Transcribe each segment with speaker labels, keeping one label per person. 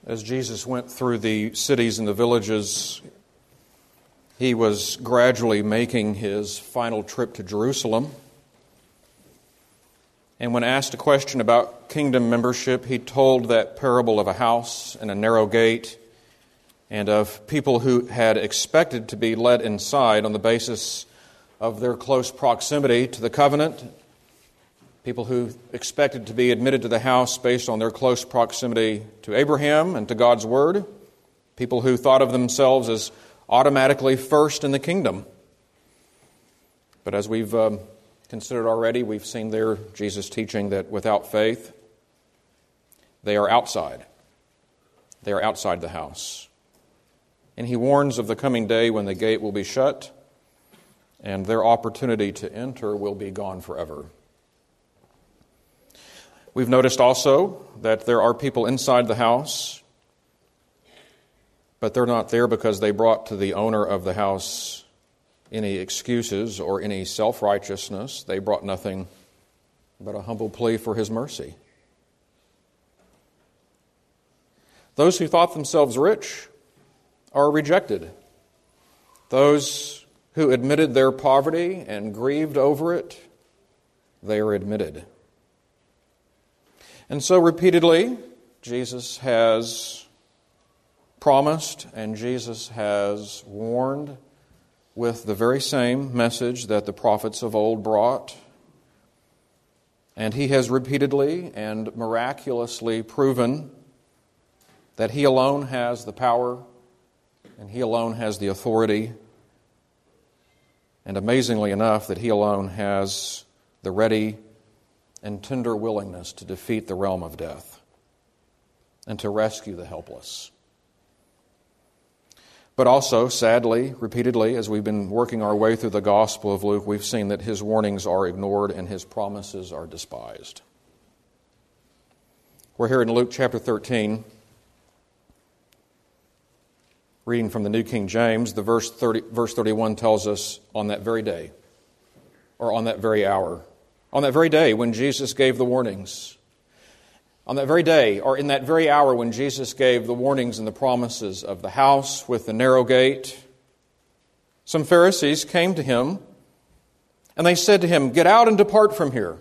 Speaker 1: As Jesus went through the cities and the villages, he was gradually making his final trip to Jerusalem. And when asked a question about kingdom membership, he told that parable of a house and a narrow gate, and of people who had expected to be let inside on the basis of their close proximity to the covenant, people who expected to be admitted to the house based on their close proximity to Abraham and to God's Word, people who thought of themselves as automatically first in the kingdom. But as we've considered already, we've seen there Jesus teaching that without faith, they are outside. They are outside the house. And he warns of the coming day when the gate will be shut and their opportunity to enter will be gone forever. We've noticed also that there are people inside the house, but they're not there because they brought to the owner of the house any excuses or any self-righteousness. They brought nothing but a humble plea for his mercy. Those who thought themselves rich are rejected. Those who admitted their poverty and grieved over it, they are admitted. And so repeatedly, Jesus has promised and Jesus has warned with the very same message that the prophets of old brought. And he has repeatedly and miraculously proven that he alone has the power and he alone has the authority. And amazingly enough, that he alone has the ready and tender willingness to defeat the realm of death and to rescue the helpless. But also, sadly, repeatedly, as we've been working our way through the Gospel of Luke, we've seen that his warnings are ignored and his promises are despised. We're here in Luke chapter 13, reading from the New King James. The verse 31 tells us, on that very day, or on that very hour, on that very day when Jesus gave the warnings, on that very day, or in that very hour when Jesus gave the warnings and the promises of the house with the narrow gate, some Pharisees came to him and they said to him, "Get out and depart from here."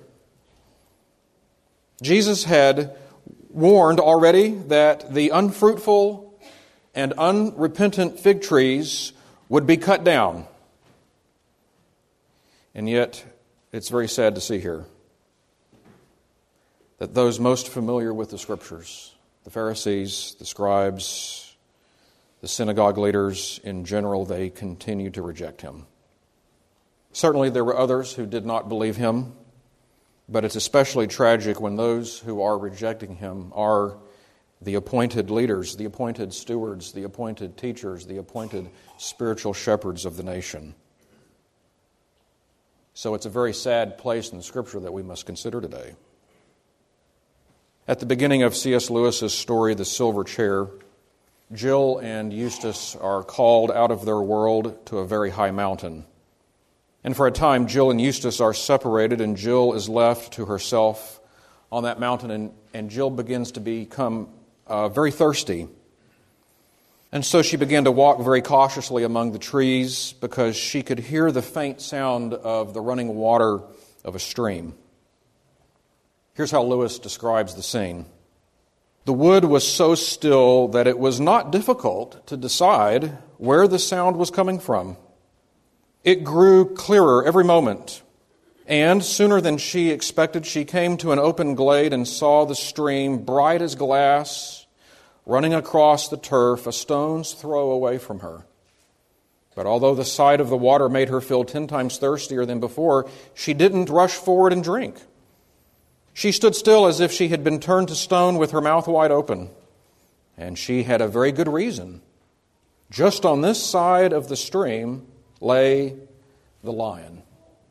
Speaker 1: Jesus had warned already that the unfruitful and unrepentant fig trees would be cut down. And yet, it's very sad to see here that those most familiar with the Scriptures, the Pharisees, the scribes, the synagogue leaders in general, they continue to reject him. Certainly there were others who did not believe him, but it's especially tragic when those who are rejecting him are the appointed leaders, the appointed stewards, the appointed teachers, the appointed spiritual shepherds of the nation. So it's a very sad place in the Scripture that we must consider today. At the beginning of C.S. Lewis's story, The Silver Chair, Jill and Eustace are called out of their world to a very high mountain. And for a time, Jill and Eustace are separated, and Jill is left to herself on that mountain, and Jill begins to become very thirsty. And so she began to walk very cautiously among the trees because she could hear the faint sound of the running water of a stream. Here's how Lewis describes the scene. The wood was so still that it was not difficult to decide where the sound was coming from. It grew clearer every moment, and sooner than she expected, she came to an open glade and saw the stream, bright as glass, running across the turf, a stone's throw away from her. But although the sight of the water made her feel 10 times thirstier than before, she didn't rush forward and drink. She stood still as if she had been turned to stone with her mouth wide open. And she had a very good reason. Just on this side of the stream lay the lion.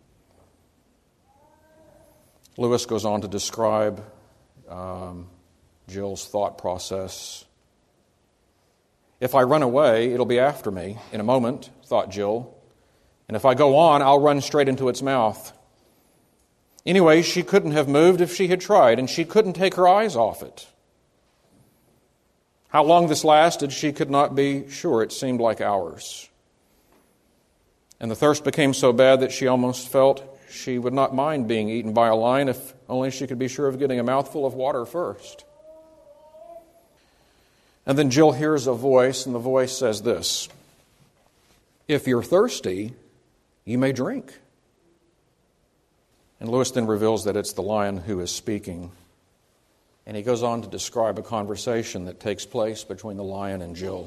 Speaker 1: Lewis goes on to describe Jill's thought process. If I run away, it'll be after me in a moment, thought Jill. And if I go on, I'll run straight into its mouth. Anyway, she couldn't have moved if she had tried, and she couldn't take her eyes off it. How long this lasted, she could not be sure. It seemed like hours. And the thirst became so bad that she almost felt she would not mind being eaten by a lion if only she could be sure of getting a mouthful of water first. And then Jill hears a voice, and the voice says this: "If you're thirsty, you may drink." And Lewis then reveals that it's the lion who is speaking. And he goes on to describe a conversation that takes place between the lion and Jill.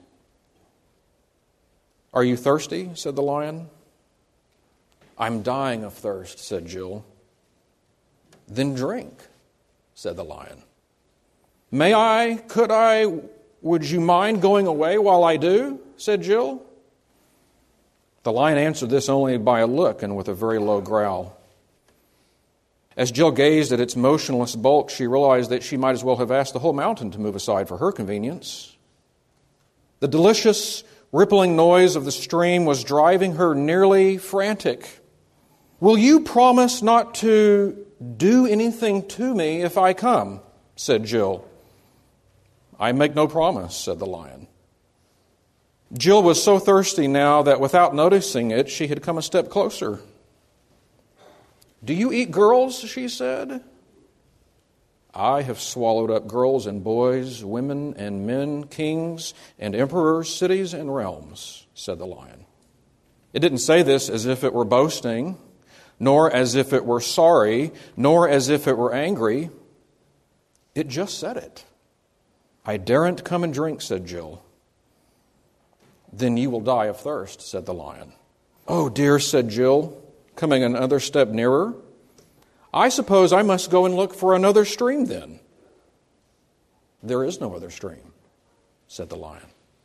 Speaker 1: "Are you thirsty?" said the lion. "I'm dying of thirst," said Jill. "Then drink," said the lion. "May I? Could I? Would you mind going away while I do?" said Jill. The lion answered this only by a look and with a very low growl. As Jill gazed at its motionless bulk, she realized that she might as well have asked the whole mountain to move aside for her convenience. The delicious, rippling noise of the stream was driving her nearly frantic. "Will you promise not to do anything to me if I come?" said Jill. "I make no promise," said the lion. Jill was so thirsty now that without noticing it, she had come a step closer. "Do you eat girls?" she said. "I have swallowed up girls and boys, women and men, kings and emperors, cities and realms," said the lion. It didn't say this as if it were boasting, nor as if it were sorry, nor as if it were angry. It just said it. "I daren't come and drink," said Jill. "Then you will die of thirst," said the lion. "Oh dear," said Jill, coming another step nearer. "I suppose I must go and look for another stream then." "There is no other stream," said the lion.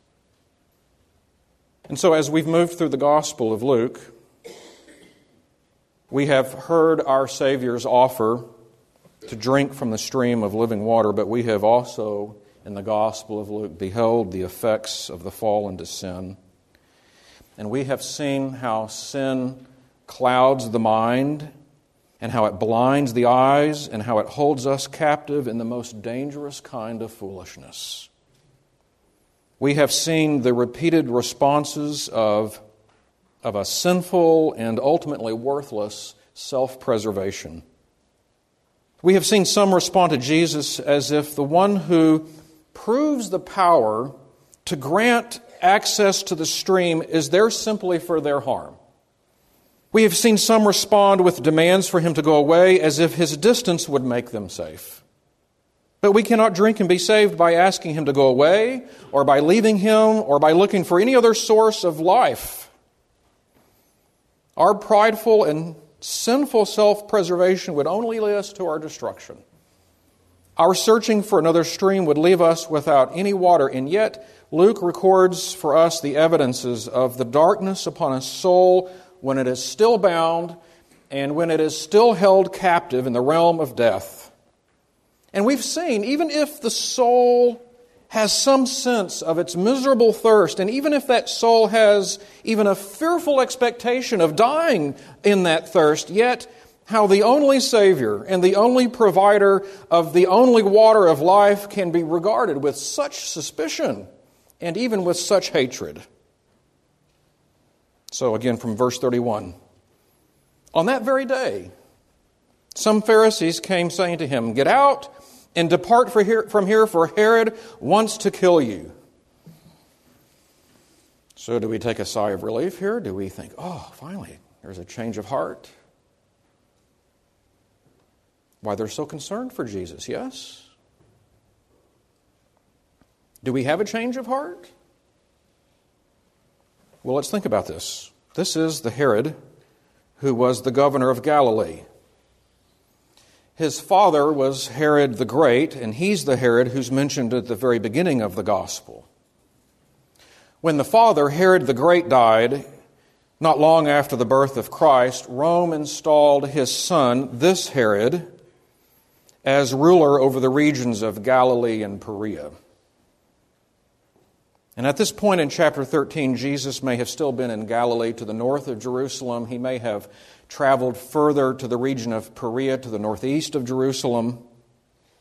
Speaker 1: And so as we've moved through the Gospel of Luke, we have heard our Savior's offer to drink from the stream of living water, but we have also, in the Gospel of Luke, beheld the effects of the fall into sin. And we have seen how sin clouds the mind, and how it blinds the eyes, and how it holds us captive in the most dangerous kind of foolishness. We have seen the repeated responses of a sinful and ultimately worthless self-preservation. We have seen some respond to Jesus as if the one who proves the power to grant access to the stream is there simply for their harm. We have seen some respond with demands for him to go away as if his distance would make them safe. But we cannot drink and be saved by asking him to go away, or by leaving him, or by looking for any other source of life. Our prideful and sinful self-preservation would only lead us to our destruction. Our searching for another stream would leave us without any water, and yet Luke records for us the evidences of the darkness upon a soul when it is still bound and when it is still held captive in the realm of death. And we've seen, even if the soul has some sense of its miserable thirst, and even if that soul has even a fearful expectation of dying in that thirst, yet how the only Savior and the only provider of the only water of life can be regarded with such suspicion and even with such hatred. So again from verse 31. On that very day, some Pharisees came saying to him, "Get out and depart from here, for Herod wants to kill you." So do we take a sigh of relief here? Do we think, oh, finally, there's a change of heart? Why, they're so concerned for Jesus, yes? Do we have a change of heart? Well, let's think about this. This is the Herod who was the governor of Galilee. His father was Herod the Great, and he's the Herod who's mentioned at the very beginning of the Gospel. When the father, Herod the Great, died, not long after the birth of Christ, Rome installed his son, this Herod, as ruler over the regions of Galilee and Perea. And at this point in chapter 13, Jesus may have still been in Galilee to the north of Jerusalem. He may have traveled further to the region of Perea to the northeast of Jerusalem.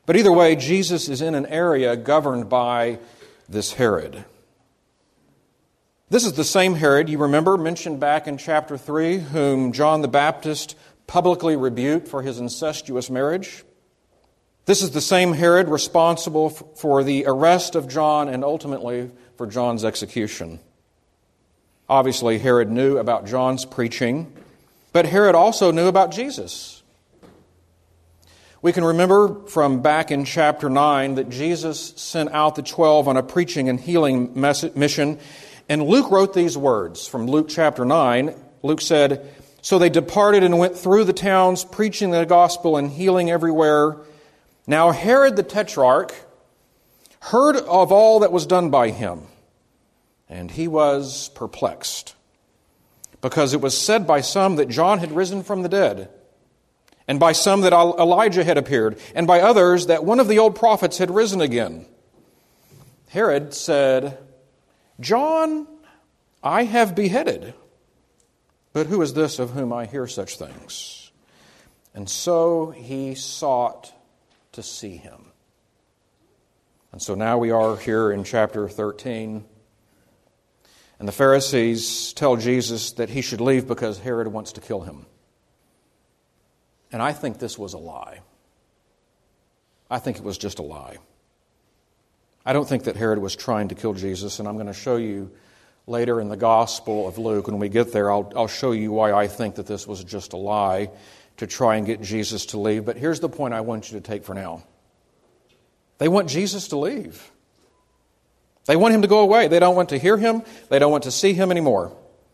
Speaker 1: But either way, Jesus is in an area governed by this Herod. This is the same Herod, you remember, mentioned back in chapter 3, whom John the Baptist publicly rebuked for his incestuous marriage. This is the same Herod responsible for the arrest of John and ultimately for John's execution. Obviously, Herod knew about John's preaching, but Herod also knew about Jesus. We can remember from back in chapter 9 that Jesus sent out the 12 on a preaching and healing mission, and Luke wrote these words from Luke chapter 9. Luke said, "So they departed and went through the towns, preaching the gospel and healing everywhere. Now Herod the Tetrarch heard of all that was done by him, and he was perplexed, because it was said by some that John had risen from the dead, and by some that Elijah had appeared, and by others that one of the old prophets had risen again. Herod said, 'John I have beheaded, but who is this of whom I hear such things?' And so he sought to see him." And so now we are here in chapter 13, and the Pharisees tell Jesus that he should leave because Herod wants to kill him. And I think this was a lie. I think it was just a lie. I don't think that Herod was trying to kill Jesus, and I'm going to show you later in the Gospel of Luke, when we get there, I'll show you why I think that this was just a lie to try and get Jesus to leave. But here's the point I want you to take for now. They want Jesus to leave. They want him to go away. They don't want to hear him. They don't want to see him anymore.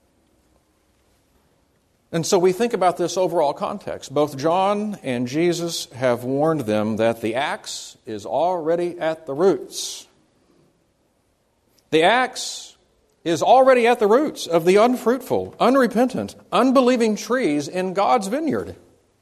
Speaker 1: And so we think about this overall context. Both John and Jesus have warned them that the axe is already at the roots. The axe is already at the roots of the unfruitful, unrepentant, unbelieving trees in God's vineyard.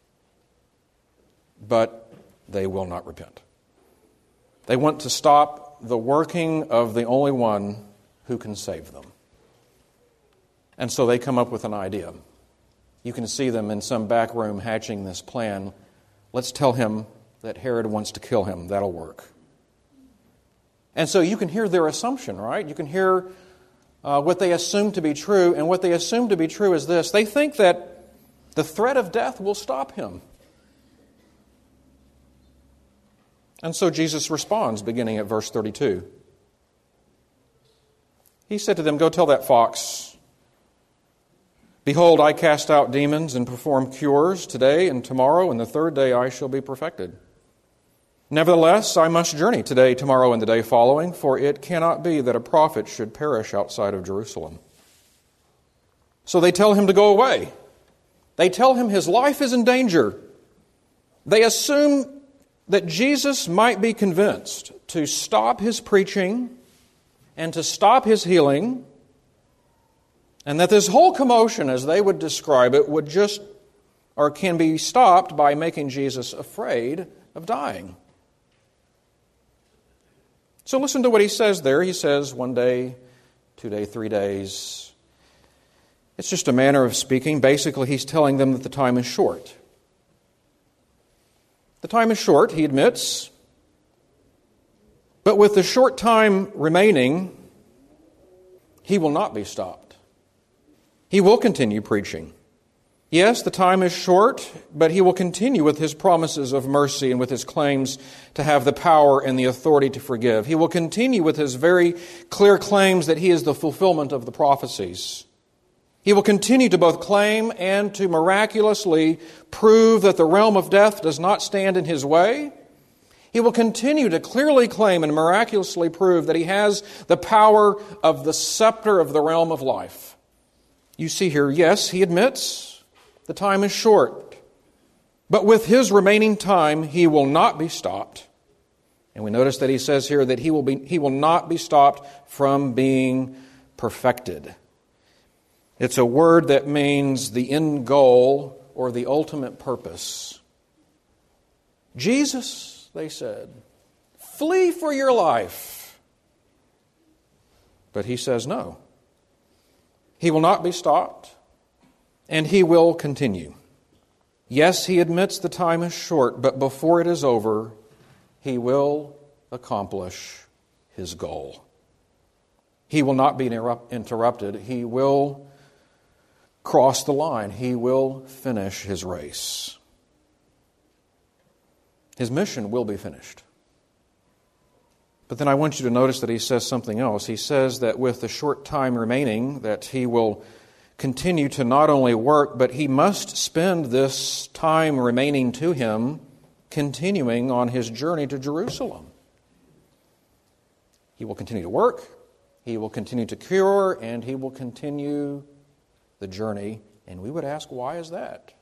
Speaker 1: But they will not repent. They want to stop the working of the only one who can save them. And so they come up with an idea. You can see them in some back room hatching this plan. Let's tell him that Herod wants to kill him. That'll work. And so you can hear their assumption, right? You can hear what they assume to be true. And what they assume to be true is this. They think that the threat of death will stop him. And so Jesus responds, beginning at verse 32. He said to them, "Go tell that fox, behold, I cast out demons and perform cures today and tomorrow, and the third day I shall be perfected. Nevertheless, I must journey today, tomorrow, and the day following, for it cannot be that a prophet should perish outside of Jerusalem." So they tell him to go away. They tell him his life is in danger. They assume that Jesus might be convinced to stop his preaching and to stop his healing, and that this whole commotion, as they would describe it, would just, or can be stopped by making Jesus afraid of dying. So listen to what he says there. He says 1 day, 2 days, 3 days. It's just a manner of speaking. Basically, he's telling them that the time is short. The time is short, he admits. But with the short time remaining, he will not be stopped. He will continue preaching. Yes, the time is short, but he will continue with his promises of mercy and with his claims to have the power and the authority to forgive. He will continue with his very clear claims that he is the fulfillment of the prophecies. He will continue to both claim and to miraculously prove that the realm of death does not stand in his way. He will continue to clearly claim and miraculously prove that he has the power of the scepter of the realm of life. You see here, yes, he admits the time is short, but with his remaining time, he will not be stopped. And we notice that he says here that he will not be stopped from being perfected. It's a word that means the end goal or the ultimate purpose. Jesus, they said, flee for your life. But he says no. He will not be stopped, and he will continue. Yes, he admits the time is short, but before it is over, he will accomplish his goal. He will not be interrupted. He will cross the line. He will finish his race. His mission will be finished. But then I want you to notice that he says something else. He says that with the short time remaining, that he will continue to not only work, but he must spend this time remaining to him continuing on his journey to Jerusalem. He will continue to work, he will continue to cure, and he will continue the journey. And we would ask, why is that?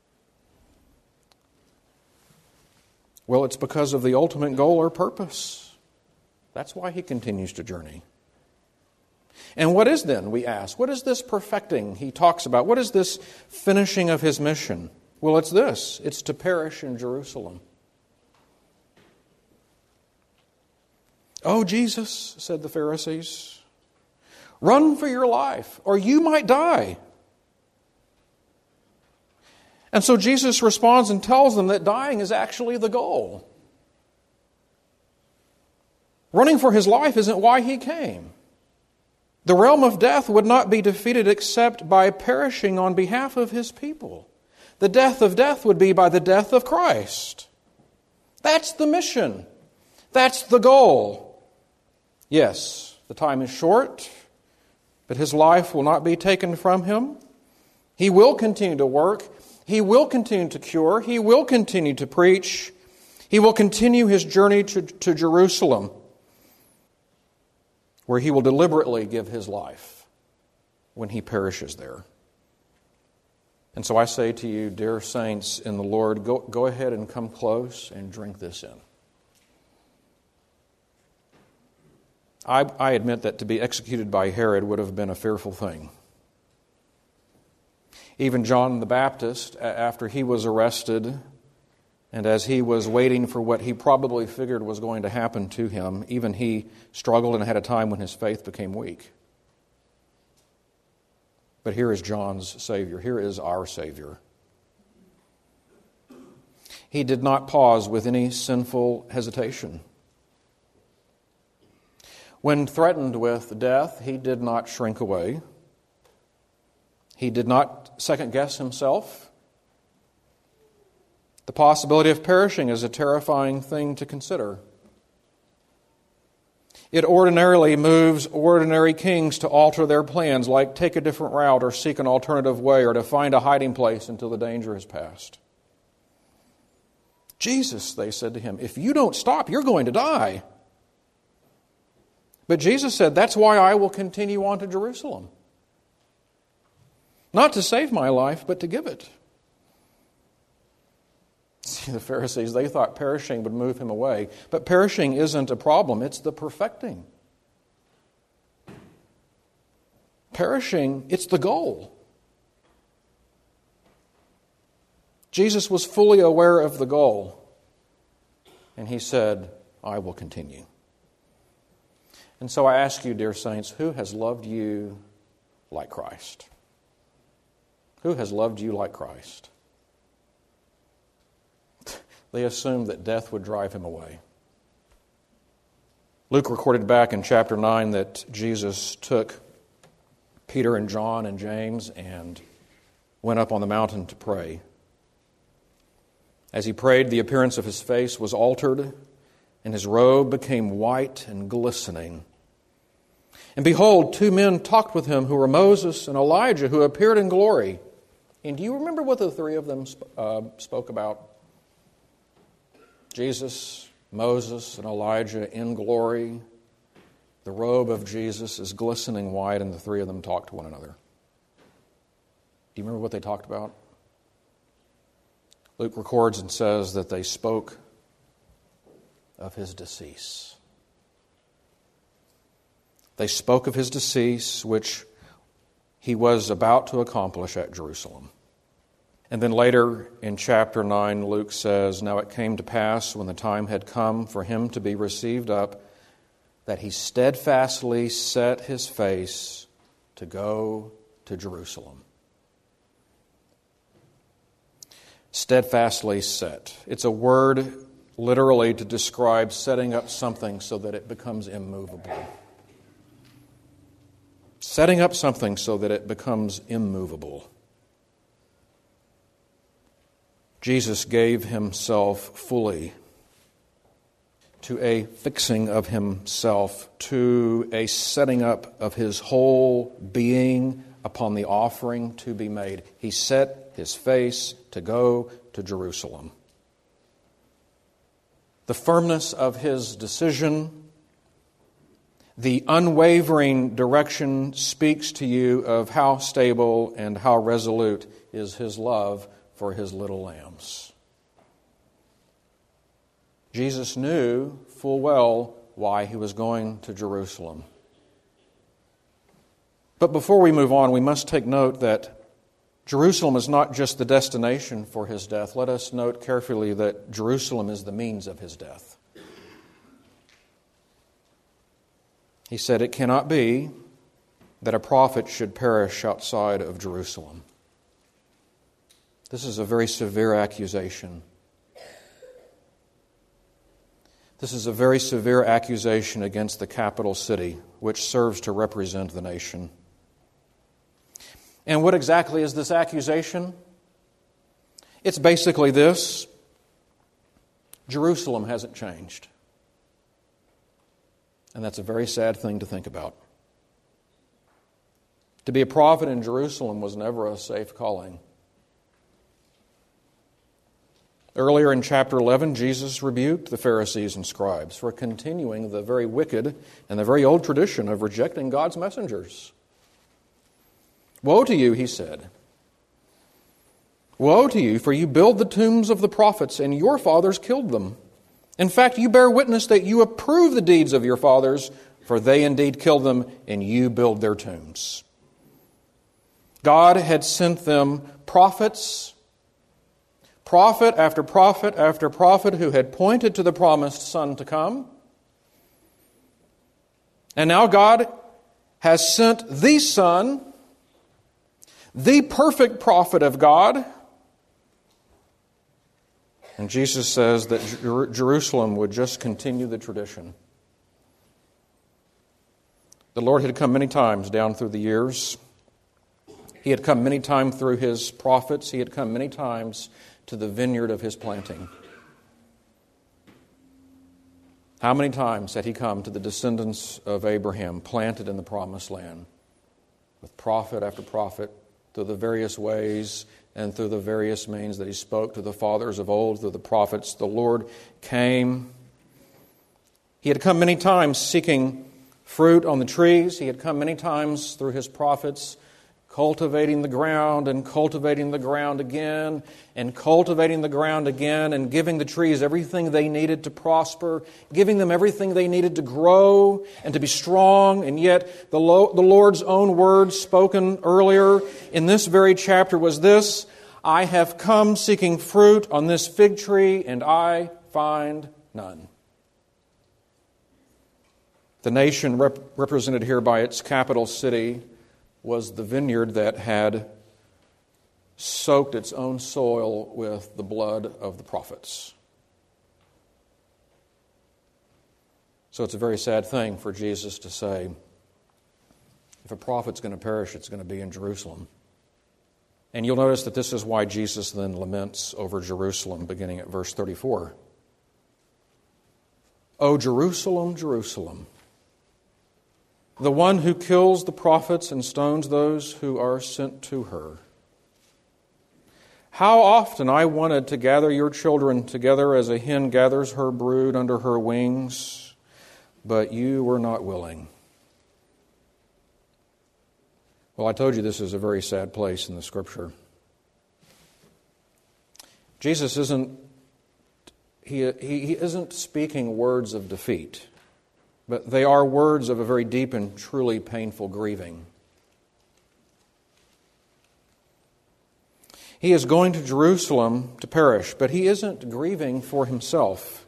Speaker 1: Well, it's because of the ultimate goal or purpose. That's why he continues to journey. And what is then, we ask, what is this perfecting he talks about? What is this finishing of his mission? Well, it's this. It's to perish in Jerusalem. "Oh, Jesus," said the Pharisees, "run for your life, or you might die." And so Jesus responds and tells them that dying is actually the goal. Running for his life isn't why he came. The realm of death would not be defeated except by perishing on behalf of his people. The death of death would be by the death of Christ. That's the mission. That's the goal. Yes, the time is short, but his life will not be taken from him. He will continue to work. He will continue to cure. He will continue to preach. He will continue his journey to Jerusalem, where he will deliberately give his life when he perishes there. And so I say to you, dear saints in the Lord, go ahead and come close and drink this in. I admit that to be executed by Herod would have been a fearful thing. Even John the Baptist, after he was arrested, and as he was waiting for what he probably figured was going to happen to him, even he struggled and had a time when his faith became weak. But here is John's Savior. Here is our Savior. He did not pause with any sinful hesitation. When threatened with death, he did not shrink away. He did not second-guess himself. The possibility of perishing is a terrifying thing to consider. It ordinarily moves ordinary kings to alter their plans, like take a different route or seek an alternative way or to find a hiding place until the danger has passed. "Jesus," they said to him, "if you don't stop, you're going to die." But Jesus said, "That's why I will continue on to Jerusalem. Not to save my life, but to give it." See, the Pharisees, they thought perishing would move him away. But perishing isn't a problem, it's the perfecting. Perishing, it's the goal. Jesus was fully aware of the goal. And he said, "I will continue." And so I ask you, dear saints, who has loved you like Christ? Who has loved you like Christ? They assumed that death would drive him away. Luke recorded back in chapter 9 that Jesus took Peter and John and James and went up on the mountain to pray. As he prayed, the appearance of his face was altered, and his robe became white and glistening. And behold, two men talked with him who were Moses and Elijah, who appeared in glory. And do you remember what the three of them spoke about? Jesus, Moses, and Elijah in glory. The robe of Jesus is glistening white, and the three of them talked to one another. Do you remember what they talked about? Luke records and says that they spoke of his decease. They spoke of his decease, which he was about to accomplish at Jerusalem. And then later in chapter 9, Luke says, "Now it came to pass, when the time had come for him to be received up, that he steadfastly set his face to go to Jerusalem." Steadfastly set. It's a word literally to describe setting up something so that it becomes immovable. Setting up something so that it becomes immovable. Jesus gave himself fully to a fixing of himself, to a setting up of his whole being upon the offering to be made. He set his face to go to Jerusalem. The firmness of his decision, the unwavering direction speaks to you of how stable and how resolute is his love for his little lambs. Jesus knew full well why he was going to Jerusalem. But before we move on, we must take note that Jerusalem is not just the destination for his death. Let us note carefully that Jerusalem is the means of his death. He said, "It cannot be that a prophet should perish outside of Jerusalem." This is a very severe accusation. This is a very severe accusation against the capital city, which serves to represent the nation. And what exactly is this accusation? It's basically this: Jerusalem hasn't changed. And that's a very sad thing to think about. To be a prophet in Jerusalem was never a safe calling. Earlier in chapter 11, Jesus rebuked the Pharisees and scribes for continuing the very wicked and the very old tradition of rejecting God's messengers. "Woe to you," he said. "Woe to you, for you build the tombs of the prophets, and your fathers killed them. In fact, you bear witness that you approve the deeds of your fathers, for they indeed killed them, and you build their tombs." God had sent them prophets, prophet after prophet after prophet, who had pointed to the promised Son to come. And now God has sent the Son, the perfect prophet of God. And Jesus says that Jerusalem would just continue the tradition. The Lord had come many times down through the years. He had come many times through his prophets. He had come many times to the vineyard of his planting. How many times had he come to the descendants of Abraham planted in the promised land? With prophet after prophet, through the various ways and through the various means that he spoke to the fathers of old, through the prophets, the Lord came. He had come many times seeking fruit on the trees. He had come many times through his prophets, cultivating the ground and cultivating the ground again and cultivating the ground again and giving the trees everything they needed to prosper, giving them everything they needed to grow and to be strong. And yet the Lord's own words spoken earlier in this very chapter was this: "I have come seeking fruit on this fig tree, and I find none." The nation represented here by its capital city was the vineyard that had soaked its own soil with the blood of the prophets. So it's a very sad thing for Jesus to say, if a prophet's going to perish, it's going to be in Jerusalem. And you'll notice that this is why Jesus then laments over Jerusalem, beginning at verse 34. "O Jerusalem, Jerusalem, the one who kills the prophets and stones those who are sent to her. How often I wanted to gather your children together as a hen gathers her brood under her wings, but you were not willing." Well, I told you this is a very sad place in the Scripture. Jesus isn't speaking words of defeat, but they are words of a very deep and truly painful grieving. He is going to Jerusalem to perish, but he isn't grieving for himself.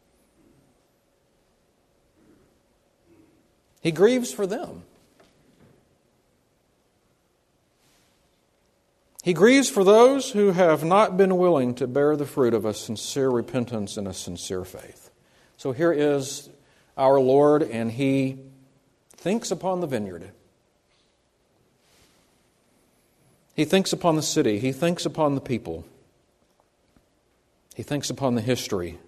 Speaker 1: He grieves for them. He grieves for those who have not been willing to bear the fruit of a sincere repentance and a sincere faith. So here is our Lord, and He thinks upon the vineyard. He thinks upon the city. He thinks upon the people. He thinks upon the history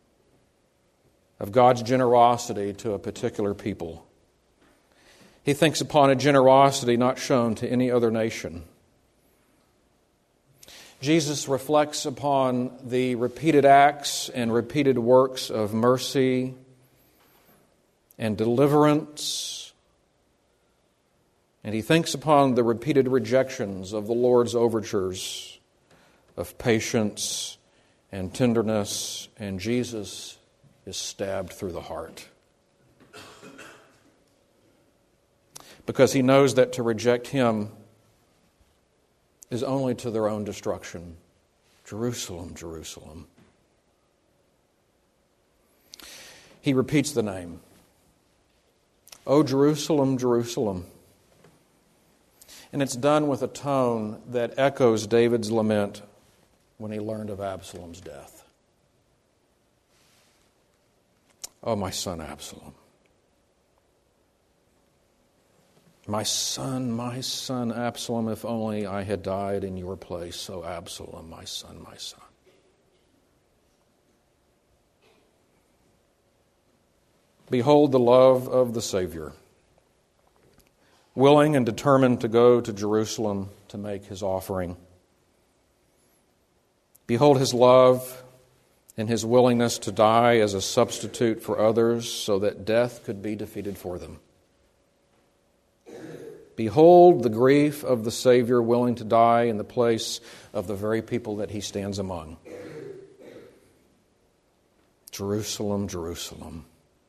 Speaker 1: of God's generosity to a particular people. He thinks upon a generosity not shown to any other nation. Jesus reflects upon the repeated acts and repeated works of mercy and deliverance. And He thinks upon the repeated rejections of the Lord's overtures of patience and tenderness, and Jesus is stabbed through the heart. Because He knows that to reject Him is only to their own destruction. Jerusalem, Jerusalem. He repeats the name. O Jerusalem, Jerusalem. And it's done with a tone that echoes David's lament when he learned of Absalom's death. Oh, my son Absalom. My son Absalom, if only I had died in your place. Oh, Absalom, my son, my son. Behold the love of the Savior, willing and determined to go to Jerusalem to make His offering. Behold His love and His willingness to die as a substitute for others so that death could be defeated for them. Behold the grief of the Savior willing to die in the place of the very people that He stands among. Jerusalem, Jerusalem.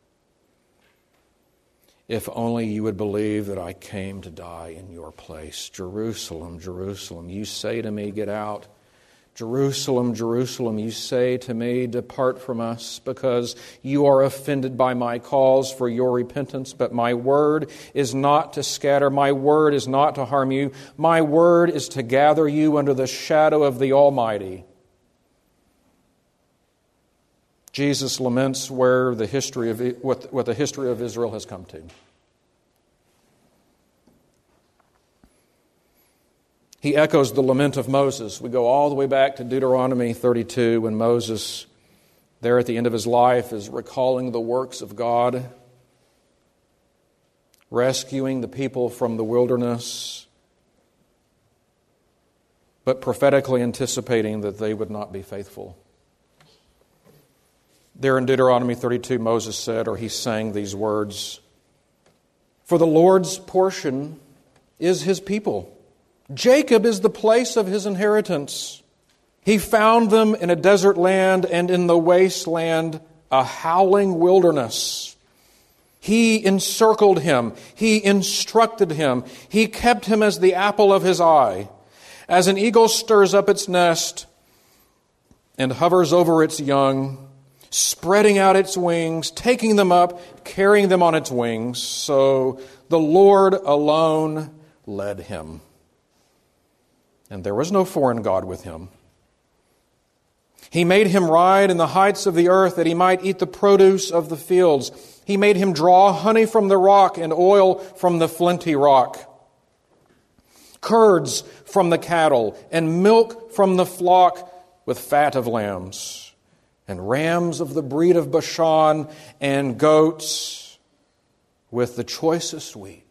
Speaker 1: If only you would believe that I came to die in your place. Jerusalem, Jerusalem, you say to me, get out. Jerusalem, Jerusalem, you say to me, depart from us, because you are offended by my calls for your repentance. But my word is not to scatter. My word is not to harm you. My word is to gather you under the shadow of the Almighty. Jesus laments where the history of what the history of Israel has come to. He echoes the lament of Moses. We go all the way back to Deuteronomy 32 when Moses, there at the end of his life, is recalling the works of God, rescuing the people from the wilderness, but prophetically anticipating that they would not be faithful. There in Deuteronomy 32, Moses said, or he sang these words, "For the Lord's portion is His people. Jacob is the place of His inheritance. He found them in a desert land and in the wasteland, a howling wilderness. He encircled him. He instructed him. He kept him as the apple of His eye. As an eagle stirs up its nest and hovers over its young, spreading out its wings, taking them up, carrying them on its wings, so the Lord alone led him. And there was no foreign god with him. He made him ride in the heights of the earth that he might eat the produce of the fields. He made him draw honey from the rock and oil from the flinty rock, curds from the cattle and milk from the flock with fat of lambs, and rams of the breed of Bashan, and goats with the choicest wheat."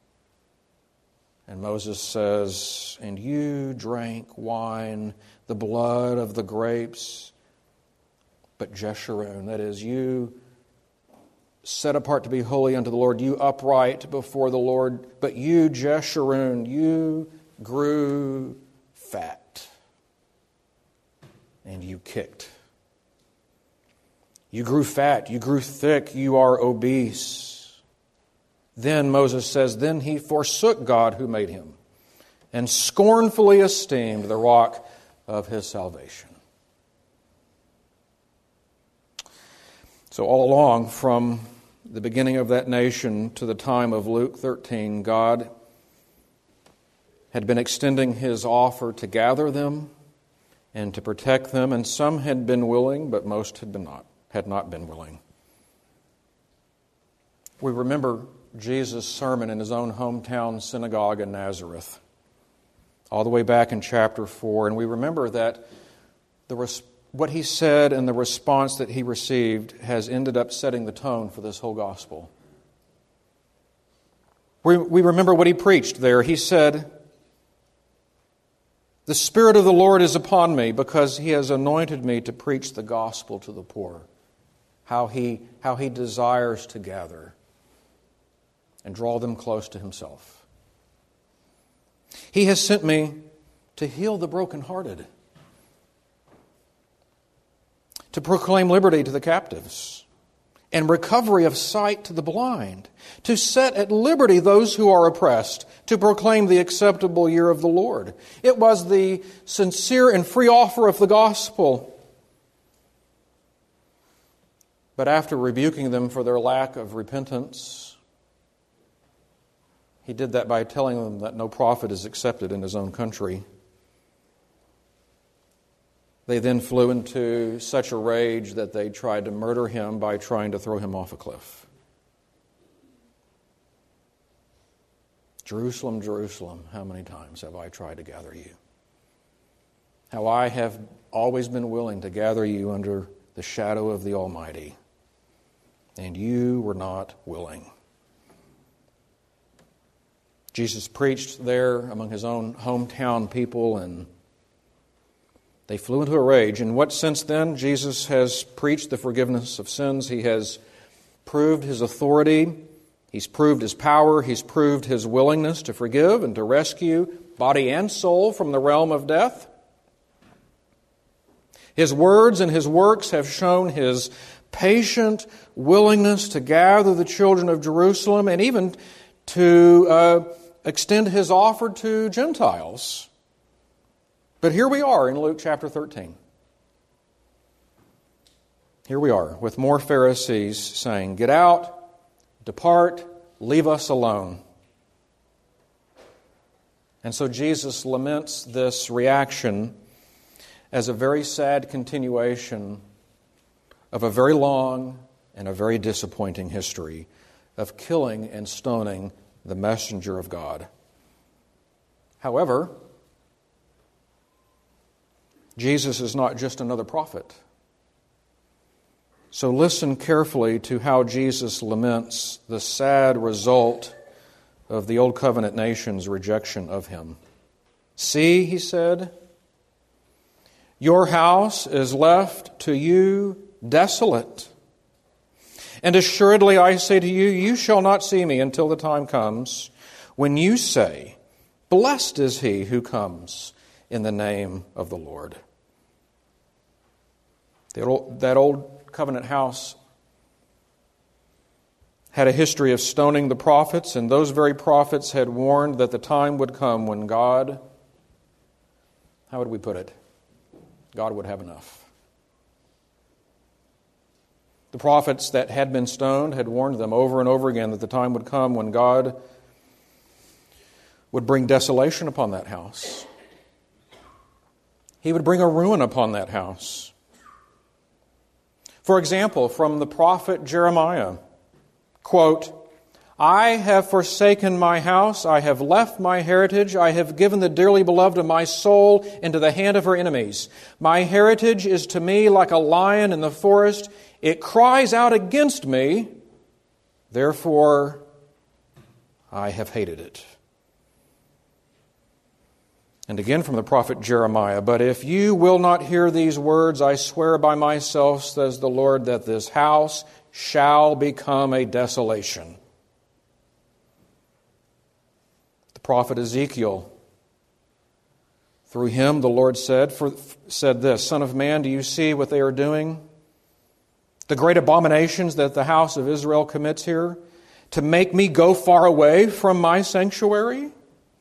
Speaker 1: And Moses says, "And you drank wine, the blood of the grapes, but Jeshurun," that is, you set apart to be holy unto the Lord, you upright before the Lord, but you, Jeshurun, you grew fat, and you kicked. You grew fat, you grew thick, you are obese. Then, Moses says, then he forsook God who made him and scornfully esteemed the rock of his salvation. So all along, from the beginning of that nation to the time of Luke 13, God had been extending his offer to gather them and to protect them, and some had been willing, but most had not been willing. We remember Jesus' sermon in his own hometown synagogue in Nazareth, all the way back in chapter 4, and we remember that what he said and the response that he received has ended up setting the tone for this whole gospel. We remember what he preached there. He said, "The Spirit of the Lord is upon me because he has anointed me to preach the gospel to the poor." How he desires to gather and draw them close to himself. He has sent me to heal the brokenhearted, to proclaim liberty to the captives, and recovery of sight to the blind, to set at liberty those who are oppressed, to proclaim the acceptable year of the Lord. It was the sincere and free offer of the gospel. But after rebuking them for their lack of repentance, he did that by telling them that no prophet is accepted in his own country. They then flew into such a rage that they tried to murder him by trying to throw him off a cliff. Jerusalem, Jerusalem, how many times have I tried to gather you? How I have always been willing to gather you under the shadow of the Almighty, and you were not willing. Jesus preached there among his own hometown people, and they flew into a rage. In what sense then? Jesus has preached the forgiveness of sins. He has proved his authority. He's proved his power. He's proved his willingness to forgive and to rescue body and soul from the realm of death. His words and his works have shown his patient willingness to gather the children of Jerusalem and even to extend his offer to Gentiles. But here we are in Luke chapter 13. Here we are with more Pharisees saying, "Get out, depart, leave us alone." And so Jesus laments this reaction as a very sad continuation of a very long and a very disappointing history of killing and stoning the messenger of God. However, Jesus is not just another prophet. So listen carefully to how Jesus laments the sad result of the Old Covenant nation's rejection of him. "See," he said, "your house is left to you desolate. And assuredly I say to you, you shall not see me until the time comes when you say, 'Blessed is he who comes in the name of the Lord.'" That old covenant house had a history of stoning the prophets, and those very prophets had warned that the time would come when God, how would we put it? God would have enough. The prophets that had been stoned had warned them over and over again that the time would come when God would bring desolation upon that house. He would bring a ruin upon that house. For example, from the prophet Jeremiah, quote, "I have forsaken my house, I have left my heritage, I have given the dearly beloved of my soul into the hand of her enemies. My heritage is to me like a lion in the forest. It cries out against me, therefore I have hated it." And again from the prophet Jeremiah, "But if you will not hear these words, I swear by myself, says the Lord, that this house shall become a desolation." The prophet Ezekiel, through him the Lord said this, "Son of man, do you see what they are doing? The great abominations that the house of Israel commits here, to make me go far away from my sanctuary?"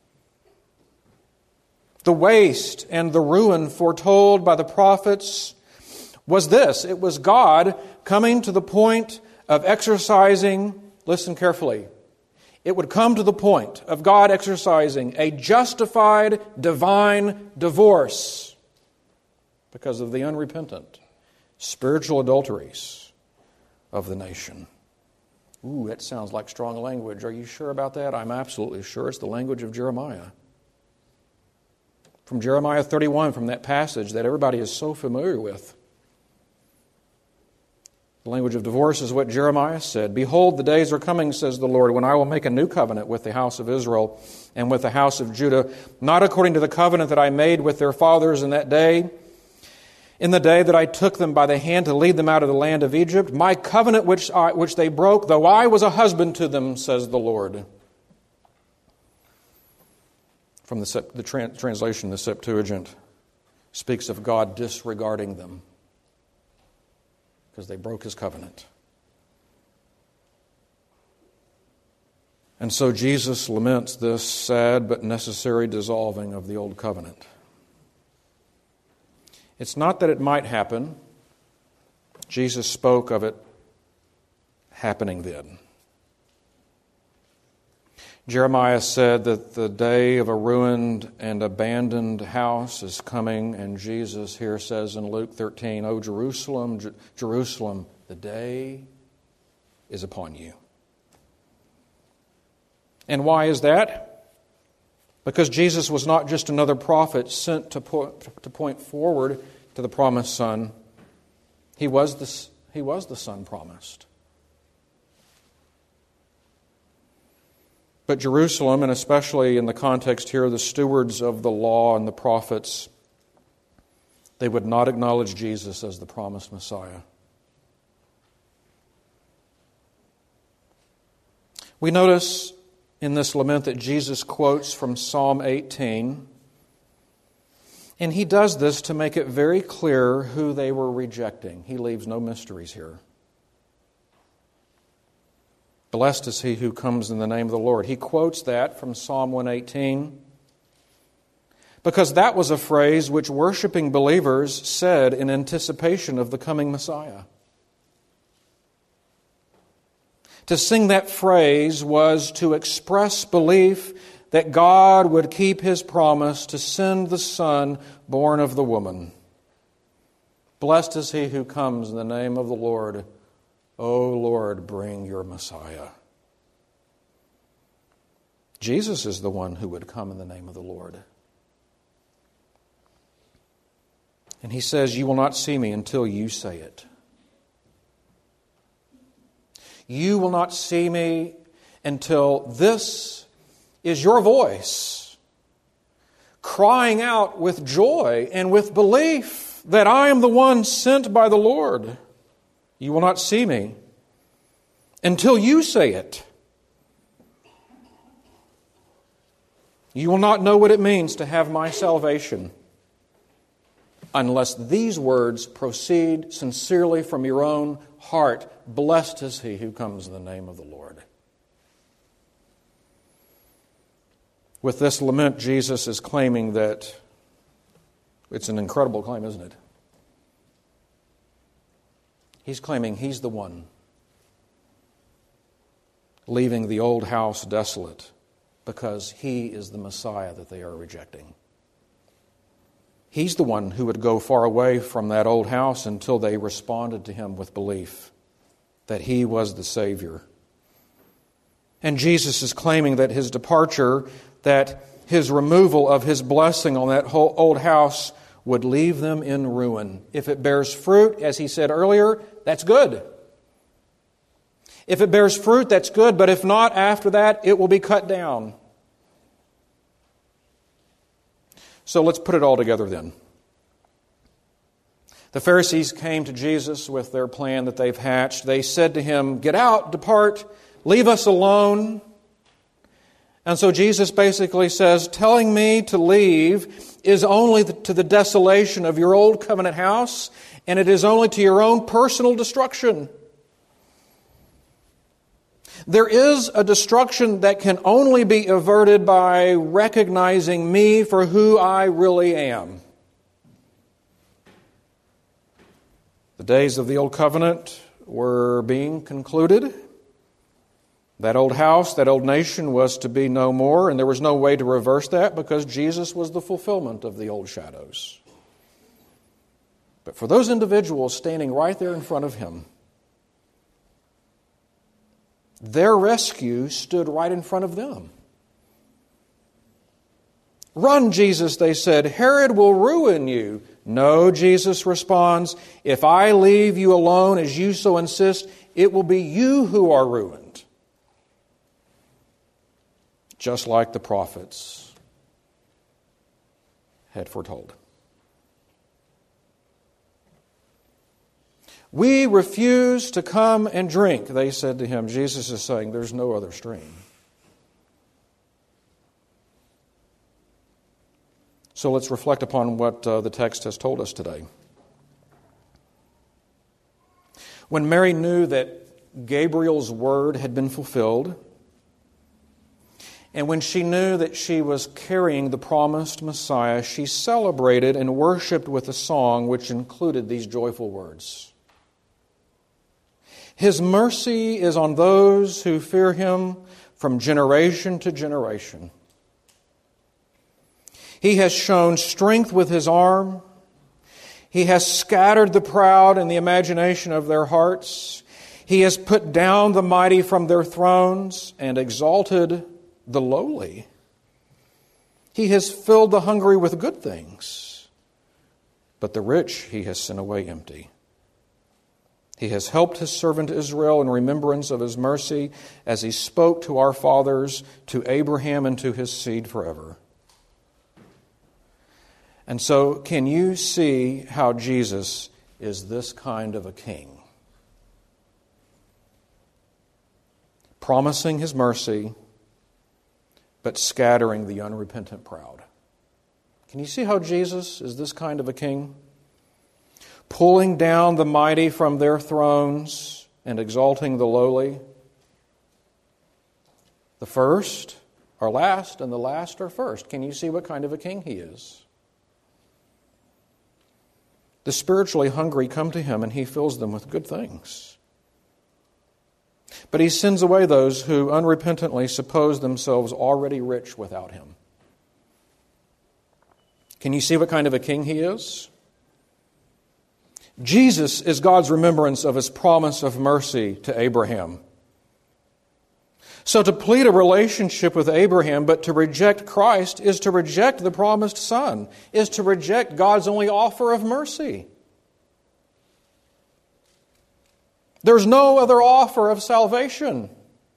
Speaker 1: The waste and the ruin foretold by the prophets was this. It was God coming to the point of exercising, listen carefully, it would come to the point of God exercising a justified divine divorce because of the unrepentant spiritual adulteries of the nation. Ooh, that sounds like strong language. Are you sure about that? I'm absolutely sure. It's the language of Jeremiah. From Jeremiah 31, from that passage that everybody is so familiar with. The language of divorce is what Jeremiah said. Behold, the days are coming, says the Lord, when I will make a new covenant with the house of Israel and with the house of Judah, not according to the covenant that I made with their fathers in that day, in the day that I took them by the hand to lead them out of the land of Egypt, my covenant which they broke, though I was a husband to them, says the Lord. From the translation, the Septuagint speaks of God disregarding them because they broke His covenant. And so Jesus laments this sad but necessary dissolving of the old covenant. It's not that it might happen. Jesus spoke of it happening then. Jeremiah said that the day of a ruined and abandoned house is coming, and Jesus here says in Luke 13, "O Jerusalem, Jerusalem, the day is upon you." And why is that? Because Jesus was not just another prophet sent to point forward to the promised Son. He was the Son promised. But Jerusalem, and especially in the context here, the stewards of the law and the prophets, they would not acknowledge Jesus as the promised Messiah. We notice in this lament that Jesus quotes from Psalm 18, and He does this to make it very clear who they were rejecting. He leaves no mysteries here. Blessed is he who comes in the name of the Lord. He quotes that from Psalm 118 because that was a phrase which worshiping believers said in anticipation of the coming Messiah. To sing that phrase was to express belief that God would keep His promise to send the Son born of the woman. Blessed is he who comes in the name of the Lord. O Lord, bring your Messiah. Jesus is the one who would come in the name of the Lord. And He says, you will not see me until you say it. You will not see me until this is your voice, crying out with joy and with belief that I am the one sent by the Lord. You will not see me until you say it. You will not know what it means to have my salvation unless these words proceed sincerely from your own heart. Blessed is he who comes in the name of the Lord. With this lament, Jesus is claiming that it's an incredible claim, isn't it? He's claiming He's the one leaving the old house desolate because He is the Messiah that they are rejecting. He's the one who would go far away from that old house until they responded to Him with belief that He was the Savior. And Jesus is claiming that His departure, that His removal of His blessing on that whole old house would leave them in ruin. If it bears fruit, as He said earlier, that's good. If it bears fruit, that's good, but if not, after that, it will be cut down. So let's put it all together then. The Pharisees came to Jesus with their plan that they've hatched. They said to Him, "Get out, depart, leave us alone." And so Jesus basically says, telling me to leave is only to the desolation of your old covenant house, and it is only to your own personal destruction. There is a destruction that can only be averted by recognizing me for who I really am. The days of the old covenant were being concluded. That old house, that old nation was to be no more, and there was no way to reverse that because Jesus was the fulfillment of the old shadows. But for those individuals standing right there in front of him, their rescue stood right in front of them. "Run, Jesus," they said. "Herod will ruin you." "No," Jesus responds, "if I leave you alone as you so insist, it will be you who are ruined." Just like the prophets had foretold. "We refuse to come and drink," they said to him. Jesus is saying, there's no other stream. So let's reflect upon what the text has told us today. When Mary knew that Gabriel's word had been fulfilled, and when she knew that she was carrying the promised Messiah, she celebrated and worshiped with a song which included these joyful words. "His mercy is on those who fear Him from generation to generation. He has shown strength with His arm. He has scattered the proud in the imagination of their hearts. He has put down the mighty from their thrones and exalted the lowly. He has filled the hungry with good things, but the rich He has sent away empty. He has helped His servant Israel in remembrance of His mercy, as He spoke to our fathers, to Abraham and to his seed forever." And so, can you see how Jesus is this kind of a king? Promising His mercy, but scattering the unrepentant proud. Can you see how Jesus is this kind of a king? Pulling down the mighty from their thrones and exalting the lowly. The first are last, and the last are first. Can you see what kind of a king He is? The spiritually hungry come to Him, and He fills them with good things. But He sends away those who unrepentantly suppose themselves already rich without Him. Can you see what kind of a king He is? Jesus is God's remembrance of His promise of mercy to Abraham. So to plead a relationship with Abraham, but to reject Christ, is to reject the promised Son, is to reject God's only offer of mercy. There's no other offer of salvation.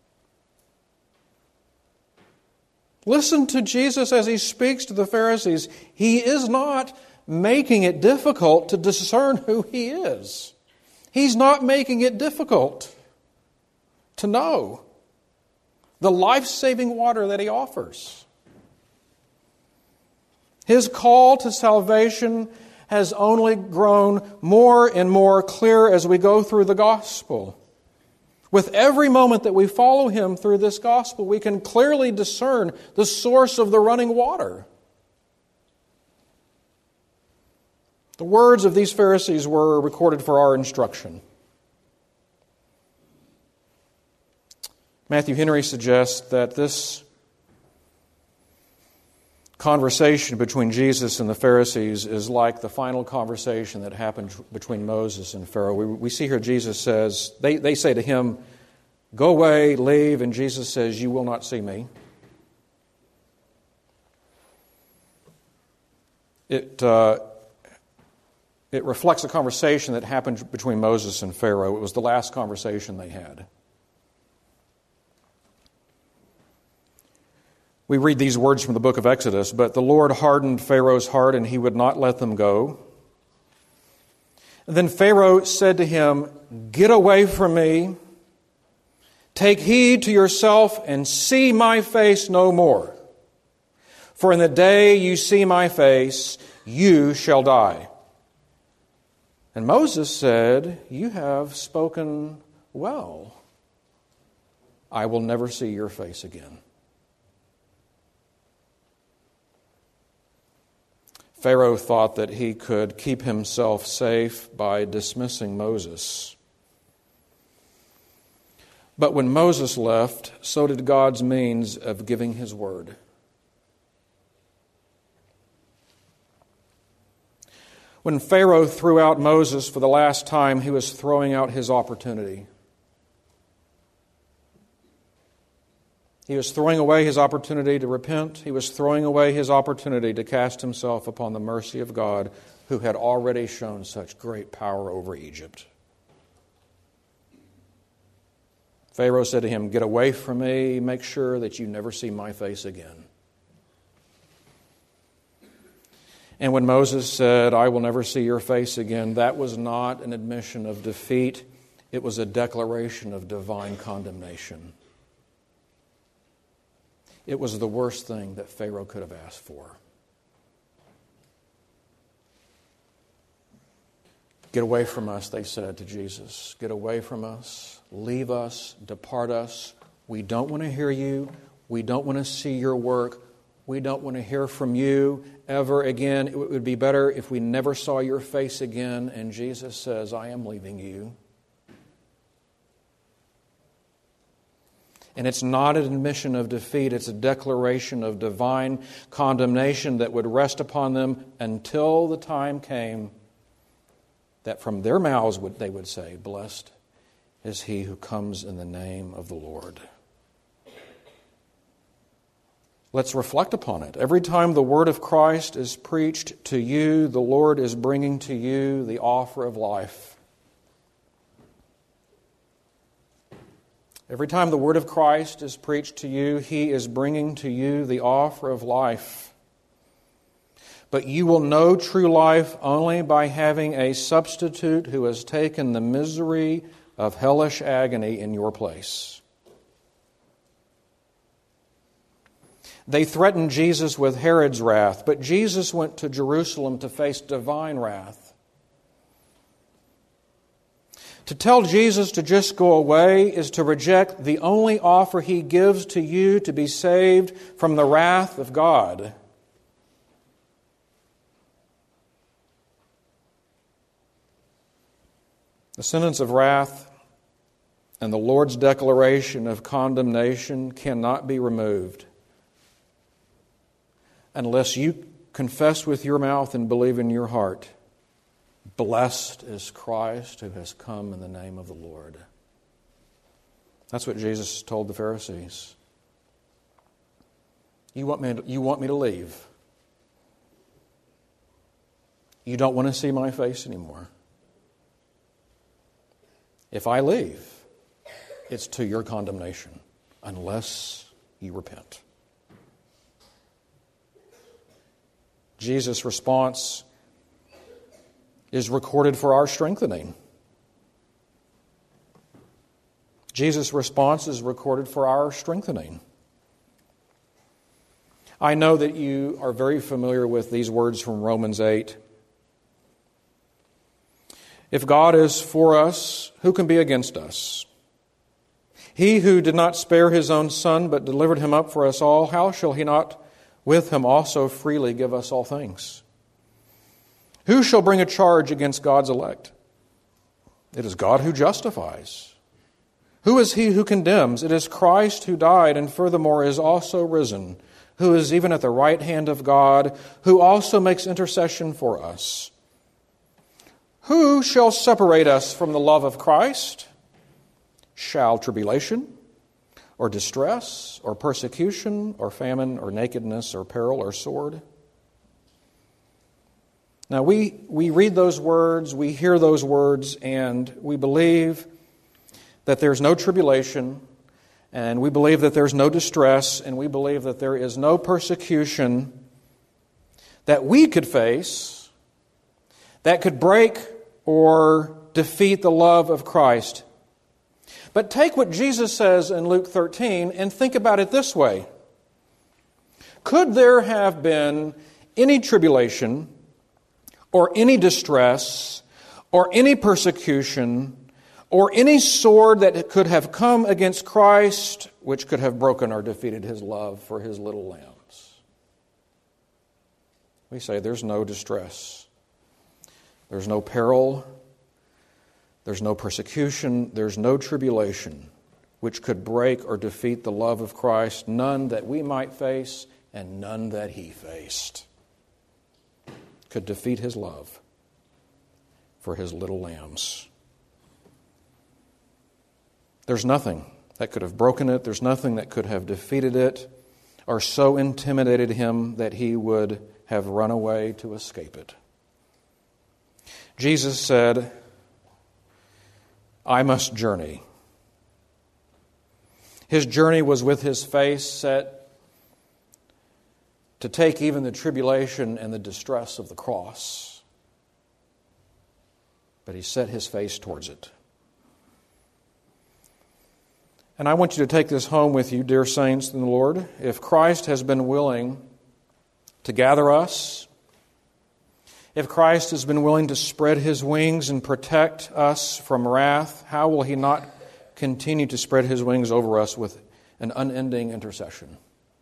Speaker 1: Listen to Jesus as He speaks to the Pharisees. He is not making it difficult to discern who He is. He's not making it difficult to know the life-saving water that He offers. His call to salvation has only grown more and more clear as we go through the gospel. With every moment that we follow Him through this gospel, we can clearly discern the source of the running water. The words of these Pharisees were recorded for our instruction. Matthew Henry suggests that this conversation between Jesus and the Pharisees is like the final conversation that happened between Moses and Pharaoh. We see here Jesus says, they say to Him, "Go away, leave," and Jesus says, "You will not see me." It reflects a conversation that happened between Moses and Pharaoh. It was the last conversation they had. We read these words from the book of Exodus, "But the Lord hardened Pharaoh's heart, and he would not let them go. And then Pharaoh said to him, 'Get away from me. Take heed to yourself and see my face no more. For in the day you see my face, you shall die.' And Moses said, 'You have spoken well. I will never see your face again.'" Pharaoh thought that he could keep himself safe by dismissing Moses. But when Moses left, so did God's means of giving his word. When Pharaoh threw out Moses for the last time, he was throwing out his opportunity. He was throwing away his opportunity to repent. He was throwing away his opportunity to cast himself upon the mercy of God, who had already shown such great power over Egypt. Pharaoh said to him, "Get away from me. Make sure that you never see my face again." And when Moses said, "I will never see your face again," that was not an admission of defeat. It was a declaration of divine condemnation. It was the worst thing that Pharaoh could have asked for. "Get away from us," they said to Jesus. "Get away from us. Leave us. Depart us. We don't want to hear you. We don't want to see your work. We don't want to hear from you ever again. It would be better if we never saw your face again." And Jesus says, "I am leaving you." And it's not an admission of defeat. It's a declaration of divine condemnation that would rest upon them until the time came that from their mouths they would say, "Blessed is he who comes in the name of the Lord." Let's reflect upon it. Every time the word of Christ is preached to you, the Lord is bringing to you the offer of life. Every time the word of Christ is preached to you, He is bringing to you the offer of life. But you will know true life only by having a substitute who has taken the misery of hellish agony in your place. They threatened Jesus with Herod's wrath, but Jesus went to Jerusalem to face divine wrath. To tell Jesus to just go away is to reject the only offer He gives to you to be saved from the wrath of God. The sentence of wrath and the Lord's declaration of condemnation cannot be removed unless you confess with your mouth and believe in your heart, "Blessed is Christ who has come in the name of the Lord." That's what Jesus told the Pharisees. You want me to leave. You don't want to see my face anymore. If I leave, it's to your condemnation, unless you repent. Jesus' response is recorded for our strengthening. Jesus' response is recorded for our strengthening. I know that you are very familiar with these words from Romans 8. If God is for us, who can be against us? He who did not spare His own Son, but delivered Him up for us all, how shall He not with Him also freely give us all things? Who shall bring a charge against God's elect? It is God who justifies. Who is he who condemns? It is Christ who died and furthermore is also risen, who is even at the right hand of God, who also makes intercession for us. Who shall separate us from the love of Christ? Shall tribulation, or distress, or persecution, or famine, or nakedness, or peril, or sword? Now we read those words, we hear those words, and we believe that there's no tribulation, and we believe that there's no distress, and we believe that there is no persecution that we could face that could break or defeat the love of Christ. But take what Jesus says in Luke 13 and think about it this way. Could there have been any tribulation or any distress or any persecution or any sword that could have come against Christ which could have broken or defeated His love for His little lambs? We say there's no distress. There's no peril. There's no persecution. There's no tribulation which could break or defeat the love of Christ, none that we might face and none that he faced could defeat his love for his little lambs. There's nothing that could have broken it. There's nothing that could have defeated it or so intimidated him that he would have run away to escape it. Jesus said, I must journey. His journey was with his face set to take even the tribulation and the distress of the cross. But he set his face towards it. And I want you to take this home with you, dear saints in the Lord. If Christ has been willing to gather us, if Christ has been willing to spread his wings and protect us from wrath, how will he not continue to spread his wings over us with an unending intercession?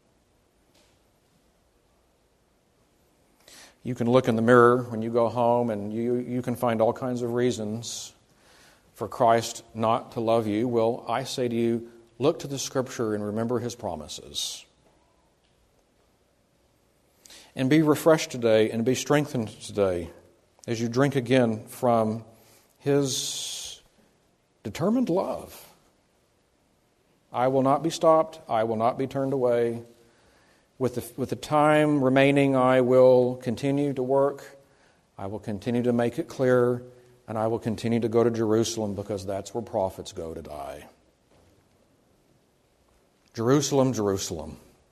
Speaker 1: You can look in the mirror when you go home and you can find all kinds of reasons for Christ not to love you. Well, I say to you, look to the Scripture and remember his promises. And be refreshed today and be strengthened today as you drink again from his determined love. I will not be stopped. I will not be turned away. With the time remaining, I will continue to work. I will continue to make it clear. And I will continue to go to Jerusalem because that's where prophets go to die. Jerusalem, Jerusalem.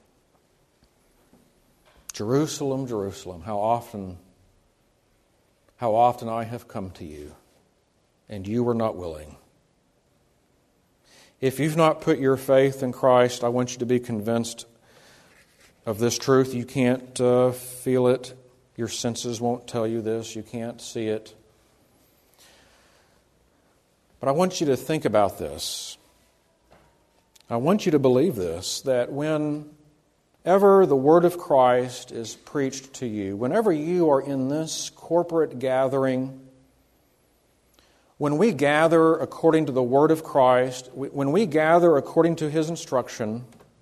Speaker 1: Jerusalem, Jerusalem. How often I have come to you, and you were not willing. If you've not put your faith in Christ, I want you to be convinced of this truth. You can't feel it. Your senses won't tell you this. You can't see it. But I want you to think about this. I want you to believe this, that whenever the word of Christ is preached to you, whenever you are in this corporate gathering, when we gather according to the word of Christ, when we gather according to his instruction,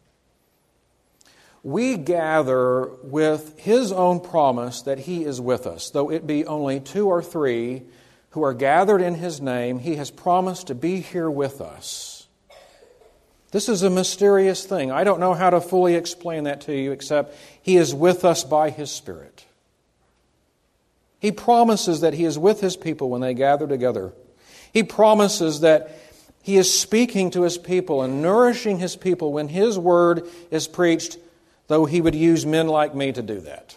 Speaker 1: we gather with his own promise that he is with us. Though it be only 2 or 3 who are gathered in his name, he has promised to be here with us. This is a mysterious thing. I don't know how to fully explain that to you, except he is with us by his Spirit. He promises that he is with his people when they gather together. He promises that he is speaking to his people and nourishing his people when his word is preached, though he would use men like me to do that.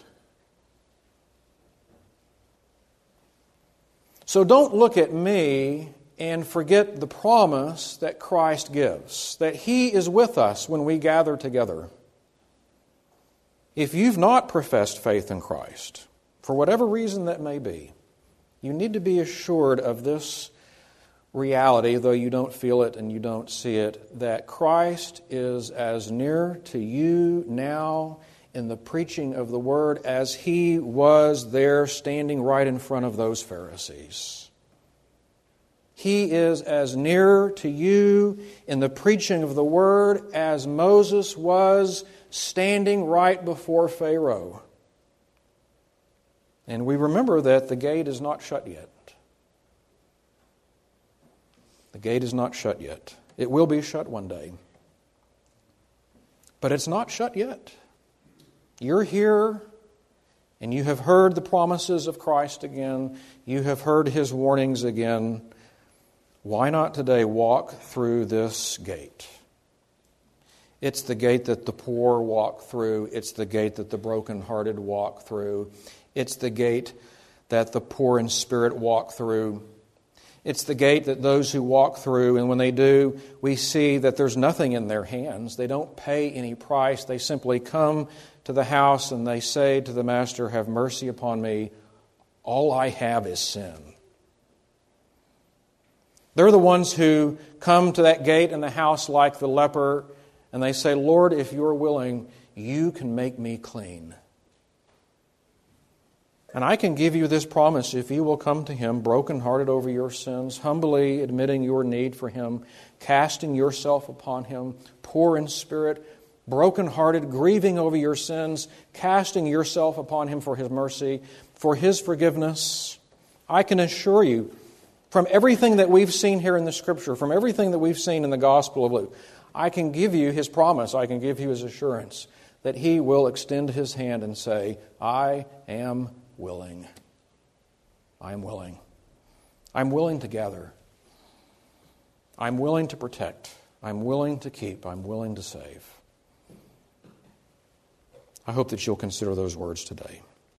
Speaker 1: So don't look at me and forget the promise that Christ gives, that he is with us when we gather together. If you've not professed faith in Christ, for whatever reason that may be, you need to be assured of this reality, though you don't feel it and you don't see it, that Christ is as near to you now in the preaching of the Word as he was there standing right in front of those Pharisees. He is as near to you in the preaching of the Word as Moses was standing right before Pharaoh. And we remember that the gate is not shut yet. The gate is not shut yet. It will be shut one day. But it's not shut yet. You're here, and you have heard the promises of Christ again. You have heard his warnings again. Why not today walk through this gate? It's the gate that the poor walk through. It's the gate that the brokenhearted walk through. It's the gate that the poor in spirit walk through. It's the gate that those who walk through, and when they do, we see that there's nothing in their hands. They don't pay any price. They simply come to the house and they say to the master, "Have mercy upon me. All I have is sin." They're the ones who come to that gate in the house like the leper, and they say, "Lord, if you're willing, you can make me clean." And I can give you this promise: if you will come to Him brokenhearted over your sins, humbly admitting your need for Him, casting yourself upon Him, poor in spirit, brokenhearted, grieving over your sins, casting yourself upon Him for His mercy, for His forgiveness, I can assure you, from everything that we've seen here in the Scripture, from everything that we've seen in the Gospel of Luke, I can give you His promise, I can give you His assurance that He will extend His hand and say, I am willing. I am willing. I'm willing to gather. I'm willing to protect. I'm willing to keep. I'm willing to save. I hope that you'll consider those words today.